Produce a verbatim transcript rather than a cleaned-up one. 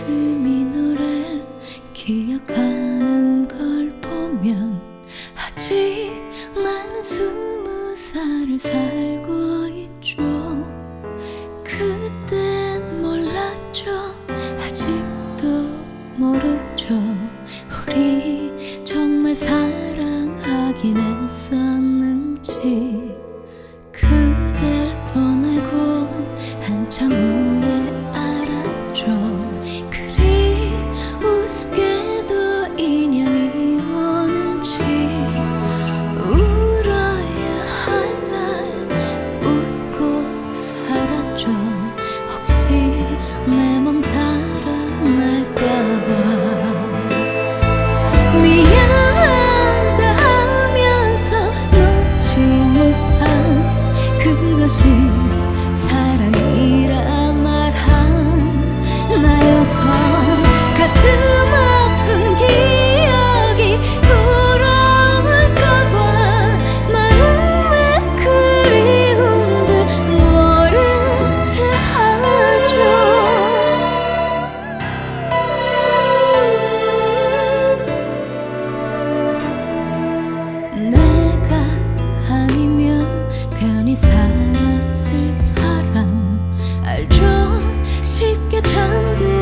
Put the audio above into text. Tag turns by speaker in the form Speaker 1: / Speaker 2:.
Speaker 1: 가슴이 너를 기억하는 걸 보면 아직 나는 스무 살을 살고 있죠. 그땐 몰랐죠. 아직도 모르죠. 우리 정말 사랑하긴 했었는지. 그댈 보내고 한참 후에 알았죠. 그리 우습게도 인연이 오는지. 울어야 할 날 웃고 살았죠. 혹시 내 몸 달아날까봐. 미안하다 하면서 놓지 못한 그것이 사랑이라 말한 나여서 가슴 아픈 기억이 돌아올까봐 마음의 그리움들 모른 채 하죠. 내가 아니면 편히 살았을 사람 알죠. 쉽게 잠들